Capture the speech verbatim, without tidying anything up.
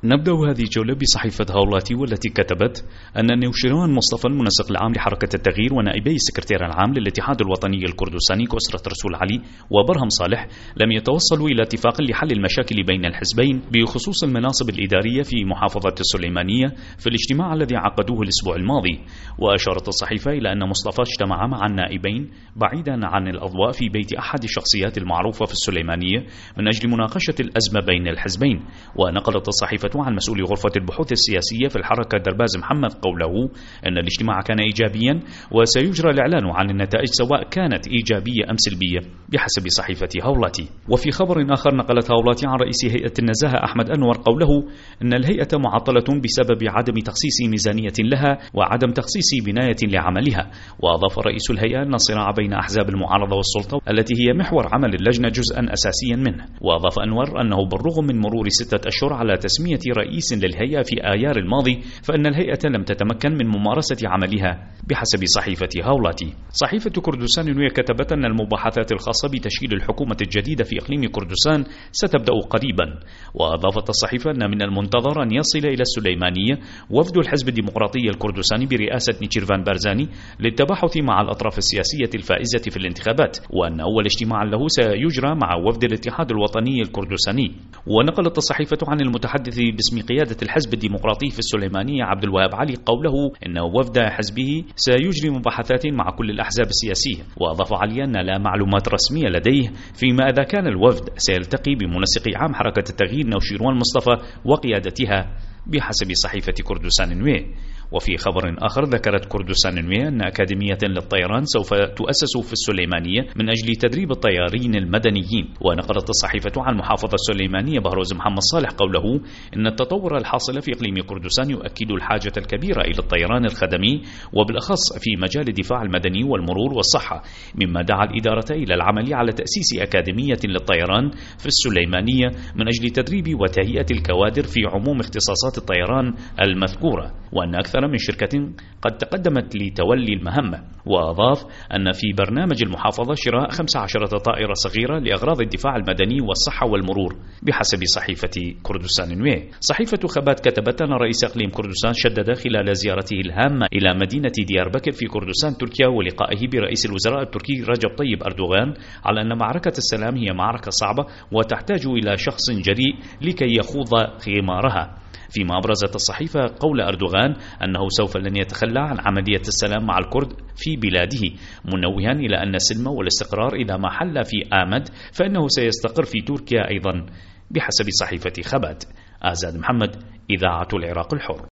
نبدأ هذه الجولة بصحيفة هولاتي، والتي كتبت أن نوشيروان مصطفى المنسق العام لحركة التغيير ونائبي السكرتير العام للاتحاد الوطني الكردستاني كأسرة رسول علي وبرهم صالح لم يتوصلوا إلى اتفاق لحل المشاكل بين الحزبين بخصوص المناصب الإدارية في محافظة السليمانية في الاجتماع الذي عقدوه الأسبوع الماضي. وأشارت الصحيفة إلى أن مصطفى اجتمع مع النائبين بعيدا عن الأضواء في بيت أحد الشخصيات المعروفة في السليمانية من أجل مناقشة الأزمة بين الحزبين. ونقلت الصحيفة عن مسؤول غرفة البحوث السياسية في الحركة درباز محمد قوله أن الاجتماع كان إيجابيا وسيجرى الإعلان عن النتائج سواء كانت إيجابية أم سلبية بحسب صحيفة هولاتي. وفي خبر آخر نقلت هولاتي عن رئيس هيئة النزاهة أحمد أنور قوله أن الهيئة معطلة بسبب عدم تخصيص ميزانية لها وعدم تخصيص بناية لعملها. وأضاف رئيس الهيئة أن الصراع بين أحزاب المعارضة والسلطة التي هي محور عمل اللجنة جزءا أساسيا منه. وأضاف أنور أنه بالرغم من مرور ستة أشهر على تسمية رئيس للهيئة في آيار الماضي فإن الهيئة لم تتمكن من ممارسة عملها بحسب صحيفة هولاتي. صحيفة كردستان النوية كتبت أن المباحثات الخاصة بتشكيل الحكومة الجديدة في إقليم كردستان ستبدأ قريبا. وأضافت الصحيفة أن من المنتظر أن يصل إلى السليمانية وفد الحزب الديمقراطي الكردستاني برئاسة نيتشيرفان بارزاني للتباحث مع الأطراف السياسية الفائزة في الانتخابات، وأن أول اجتماع له سيجرى مع وفد الاتحاد الوطني الكردستاني. ونقلت الصحيفة عن المتحدث باسم قيادة الحزب الديمقراطي في السليمانية عبد الوهاب علي قوله إن وفد حزبه سيجري مباحثات مع كل الأحزاب السياسية. وأضاف علي أن لا معلومات رسمية لديه فيما إذا كان الوفد سيلتقي بمنسق عام حركة التغيير نوشيروان مصطفى وقيادتها بحسب صحيفة كردستان النوية. وفي خبر آخر ذكرت كردستان النوية أن أكاديمية للطيران سوف تؤسس في السليمانية من أجل تدريب الطيارين المدنيين. ونقلت الصحيفة عن محافظة السليمانية بهروز محمد صالح قوله إن التطور الحاصل في إقليم كردستان يؤكد الحاجة الكبيرة إلى الطيران الخدمي وبالأخص في مجال الدفاع المدني والمرور والصحة، مما دعا الإدارة إلى العمل على تأسيس أكاديمية للطيران في السليمانية من أجل تدريب وتهيئة الكوادر في عموم اختصاصات الطيران المذكورة، وأن أكثر من شركة قد تقدمت لتولي المهمة. وأضاف أن في برنامج المحافظة شراء خمسة عشر طائرة صغيرة لأغراض الدفاع المدني والصحة والمرور بحسب صحيفة كردستان النوية. صحيفة خبات كتبت أن رئيس إقليم كردستان شدد خلال زيارته الهامة إلى مدينة ديار بكر في كردستان تركيا ولقائه برئيس الوزراء التركي رجب طيب أردوغان على أن معركة السلام هي معركة صعبة وتحتاج إلى شخص جريء لكي يخوض غمارها. فيما أبرزت الصحيفة قول أردوغان أنه سوف لن يتخلى عن عملية السلام مع الكرد في بلاده، منوها إلى أن السلم والاستقرار إذا ما حل في آمد فإنه سيستقر في تركيا أيضا بحسب صحيفة خبات. آزاد محمد، إذاعة العراق الحر.